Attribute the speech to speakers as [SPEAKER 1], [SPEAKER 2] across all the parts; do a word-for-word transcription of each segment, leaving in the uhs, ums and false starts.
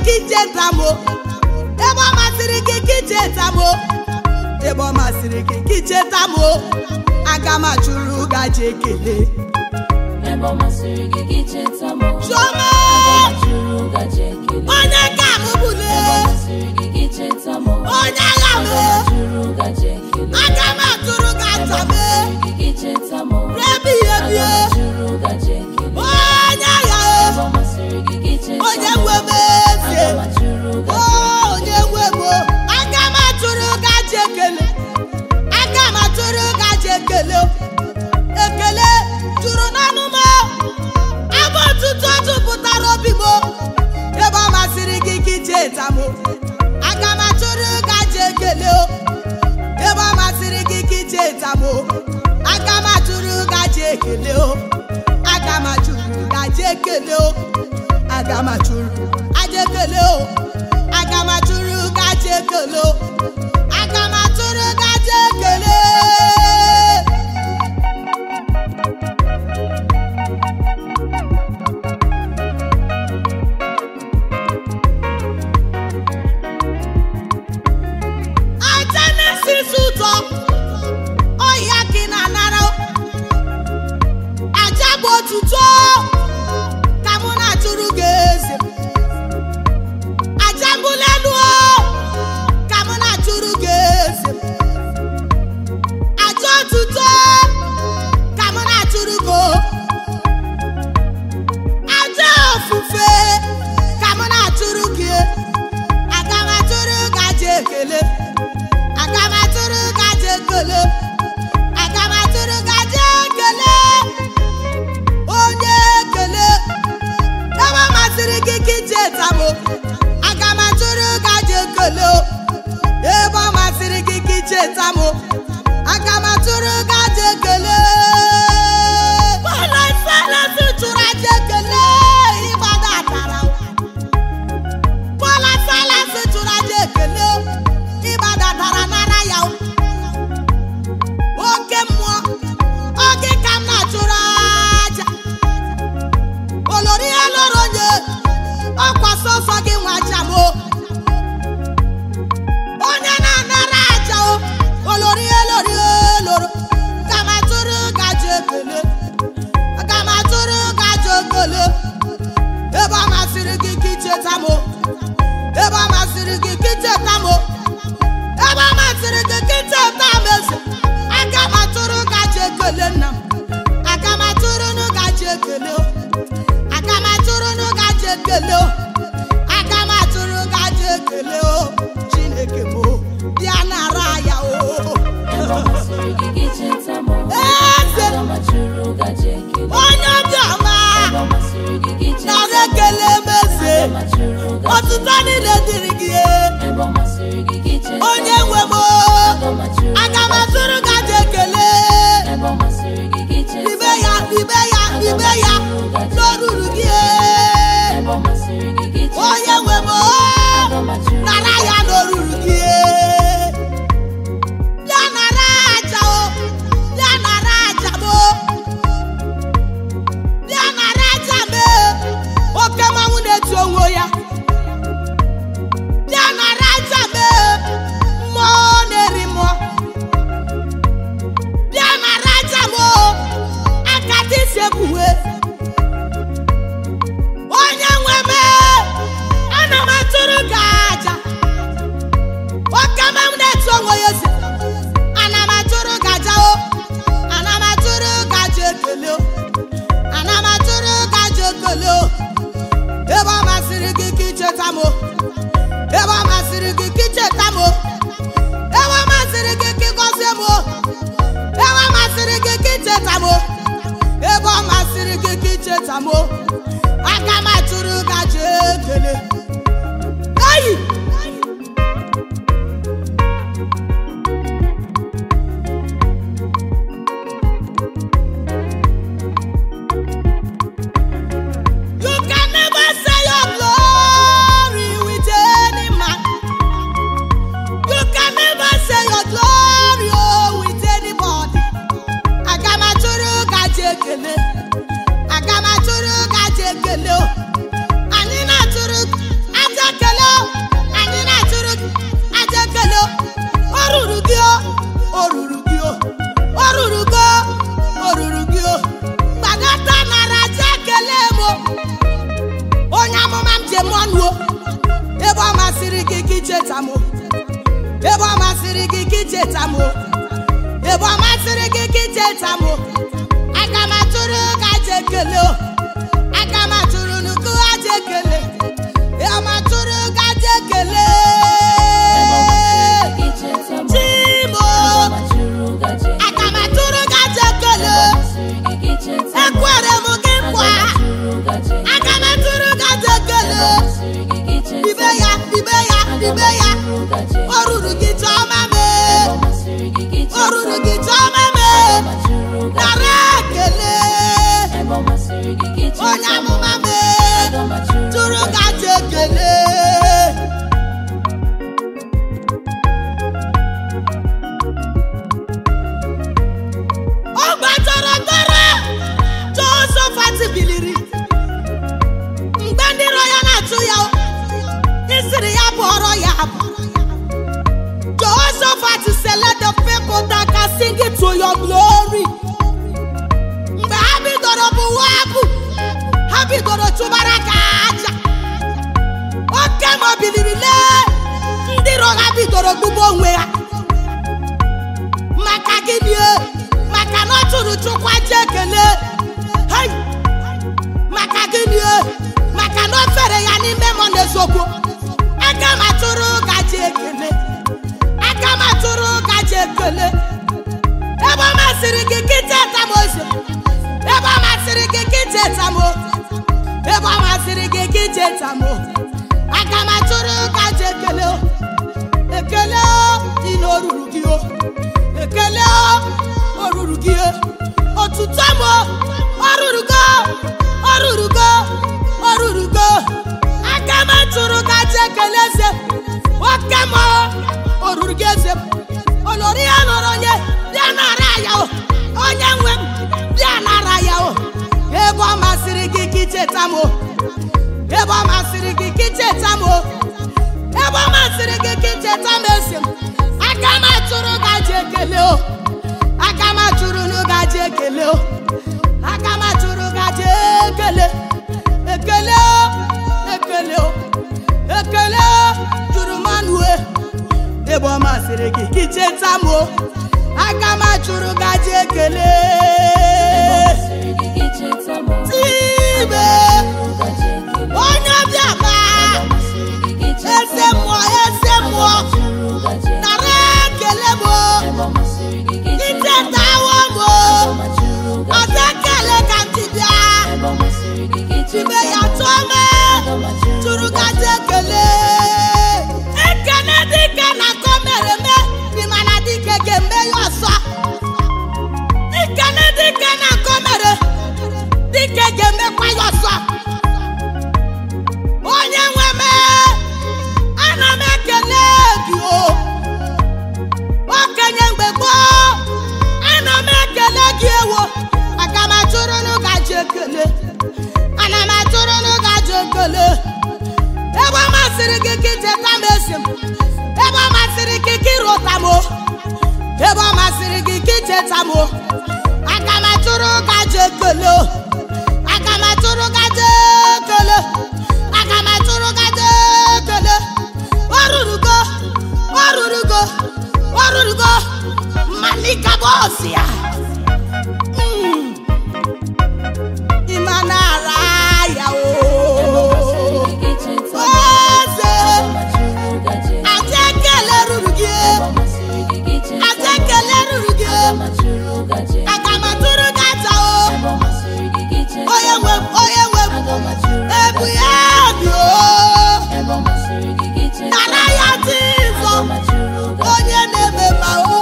[SPEAKER 1] kicheta mo. Ebe ọ masịrị gị kicheta mo. Ebe ọ masịrị gị kicheta mo. Aga m achụrụ gaji ekele.
[SPEAKER 2] Ebe ọ masịrị gị kicheta mo.
[SPEAKER 1] Chioma.
[SPEAKER 2] Aga m achụrụ gaji ekele.
[SPEAKER 1] Onye ka m bụle.
[SPEAKER 2] Ebe ọ masịrị gị kicheta mo.
[SPEAKER 1] Onye agha m.
[SPEAKER 2] Aga m achụrụ gaji ekele.
[SPEAKER 1] Aga m atụrụ gaja m.
[SPEAKER 2] Ebe ọ masịrị gị kicheta mo.
[SPEAKER 1] Rebi ebie.
[SPEAKER 2] Aga m achụrụ gaji ekele.
[SPEAKER 1] Onye agha.
[SPEAKER 2] Ebe ọ masịrị gị kicheta mo.
[SPEAKER 1] Onye nwe m eze.
[SPEAKER 2] Aga m achụrụ gaji
[SPEAKER 1] Oh, onye nwe m. Aga m atụrụ gaji ekele. Aga m atụrụ gaji ekele. Ekele juru n'ọnụ m. Abụ ọtụtụ jupụtara obi m. Ebe ọ masịrị gị kicheta m. Aga m atụrụ gaji ekele. Ebe ọ masịrị gị kicheta m. Aga m atụrụ gaji ekele. Aga m atụrụ gaji ekele. Aga m atụrụ gaji ekele. Aga m atụrụ gaji ekele. Aga m atụrụ gaji ekele. Genesis ụtọ ọhịa gị na-anara aja bụ otuto ka mụ na-achụrụ gị eze. Aja mbụlelu ka mụ na-achụrụ gị eze. Aja otuto ka mụ na-achụrụ gị. Aja ofufe ka mụ na-achụrụ gị. Aga m achụrụ gaji ekele. Aga m atụrụ gaji ekele. Aga m atụrụ gaji ekele. Onye ekele. Ebe ọ masịrị gị kicheta m. Aga m atụrụ gaji ekele. Ebe ọ masịrị gị kicheta m. Aga m atụrụ gaji ekele. Ụlọ Silas chụrụ aja ekele. Ịgbada atara. Ụlọ Silas chụrụ aja ekele. Ịgbadatara nara ya. Oke mmụọ oge ka m na-achụrụ aja. Olori ya loro onye ọkwa sọsọ gị nwa aja m. Onye na-anara aja o. Olori ya lori loro. Aga m atụrụ gaji ekele. Aga m atụrụ gaji ekele. Ebe ọ masịrị gị kicheta m. Ebe ọ masịrị gị kicheta m. Ebe ọ masịrị gị kicheta m eze. Aga m atụrụ gaji ekele nna m. Aga m atụrụ nụ gaji ekele. Aga m atụrụ nụ gaji ekele. Aga m atụrụ gaji ekele. Chineke m bịa nara ya o.
[SPEAKER 2] Ebe ọ masịrị gị kicheta mo.
[SPEAKER 1] Eze.
[SPEAKER 2] Aga m achụrụ gaji ekele.
[SPEAKER 1] Onye obiọma.
[SPEAKER 2] Ebe ọ masịrị gị kicheta mo.
[SPEAKER 1] Nara ekele m eze.
[SPEAKER 2] Aga m achụrụ gaji
[SPEAKER 1] Ọtụtụ niile dịrị gị.
[SPEAKER 2] Ebe ọ masịrị gị kicheta mo.
[SPEAKER 1] Onye nwe m.
[SPEAKER 2] Aga m achụrụ
[SPEAKER 1] Aga m atụrụ gaji ekele.
[SPEAKER 2] Ebe ọ masịrị gị kicheta
[SPEAKER 1] Ibe ya, ibe ya, ibe ya. N'oruru gị.
[SPEAKER 2] Ebe ọ masịrị gị kicheta
[SPEAKER 1] Onye nwe m.
[SPEAKER 2] Aga m achụrụ
[SPEAKER 1] Nara ya n'oruru gị. Ya nara aja o. Ya nara aja m. Ya nara aja m. Oke mmanwụ na-eti onwe ya. Ya nara aja m. Mmụọ na-eri mmụọ. Ya nara aja m. Aka dị isi ekwuwe. Onye nwe m. Ana m atụrụ gị aja. Oke mmanwụ na-eti onwe ya ezi. Ana m atụrụ gị aja o. Ana m atụrụ gaji ekele o. Ana m atụrụ gaji ekele o. Ebe ọ masịrị gị kicheta m. Ebe ọ masịrị gị kicheta m. Ebe ọ masịrị gị kigọzie m. Ebe ọ masịrị gị kicheta m. Ebe ọ masịrị gị kicheta m. Aga m atụrụ gaji ekele. Eyi. You can never say your glory with any man. You can never say your glory oh, with anybody. Aga m atụrụ gaji ekele. Aga m atụrụ gaji ebe ọ masịrị gị ka icheta m ebe ọ masịrị gị ka icheta m aga m atụrụ gị aja ekele aga m atụrụ nnukwu aja ekele ebe ọ matụrụ gị aja ekele Chimo aga m atụrụ gị aja ekele ekwere m gị nkwa aga m atụrụ gị aja ekele ibe ya ibe ya ibe ya o ruru gị chọma mee o ruru gị chọma mee nara ekele onye amụma mee tụrụ gị aja ekele ọ gbatara tara Jehoshaphat biliri mgbe ndị iro ya na-atụ ya isiri ya bụọrọ ya abụ Jehoshaphat said let the people that can sing it to your glory mgbe ha bidoro bụwa abụ ha bidoro chụbara ka aja oke ma biliri lee ndị iro ha bidoro gbugbo onwe ha maka gịnị maka na ọ tụrụ Chukwu aja ekele maka gịnị maka na o fere ya n'ime mmụọ na eziokwu aga m atụrụ gị aja ekele aga m atụrụ gị aja ekele ebe ọ masịrị gị ka icheta m ozi ebe ọ masịrị gị ka icheta m ebe ọ masịrị gị ka icheta m aga m atụrụ gị aja ekele ekele dị n'oruru gị ekele oruru gị otuto m oruru gị oruru gị oruru gị aga m atụrụ gị aja ekele eze oke m oruru gị eze olori ya nọrọ onye bịa nara ya onye nwe m bịa nara ya ebe ọ masịrị gị ka icheta m ebe ọ masịrị gị ka icheta m ebe ọ masịrị gị ka icheta m eze m aga m atụrụ gị aja ekele aga m atụrụ gị aja ekele aga m atụrụ gị aja ekele ekele ekele ekele juru mmanụ ebe ọ masịrị gị ka icheta m aga m atụrụ gị aja ekele tibe onye ọbịa ma eze mmụọ eze mmụọ nara ekele m ichetawo m ọzọ ekele ka m tibịa tibe ya tụọ mee tụrụ gị aja ekele ekele dike na ka o mere eme dị mana dike ga-eme ya ọzọ ekele dike na ka o mere dike ga-emekwa ya ọzọ onye nwe m ana m ekele gị okenye mgbe gboo ana m ekele gị ewo aga m atụrụ gị aja ekele ana m atụrụ gị aja ekele ebe ọ masịrị gị ka icheta m esi m ebe ọ masịrị gị ka ịrụta m ebe ọ masịrị gị ka icheta m aga m atụrụ gị aja ekele aga m atụrụ gị aja ekele aga m atụrụ gị aja ekele o ruru gị o ruru gị o ruru gị malika bọọsụ ya ịmanara ya o eze aja ekele ruru gị aja ekele ruru gị aga m atụrụ gị aja o onye nwe m onye nwe m ebu ya dị o nara ya Jizọ onye na-eme ma o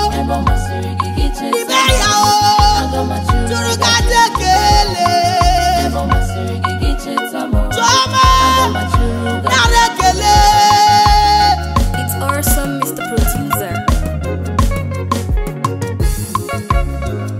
[SPEAKER 1] ibe ya o tụrụ gị aja ekele chọma nara ekele.
[SPEAKER 3] It's awesome, Mister Protein.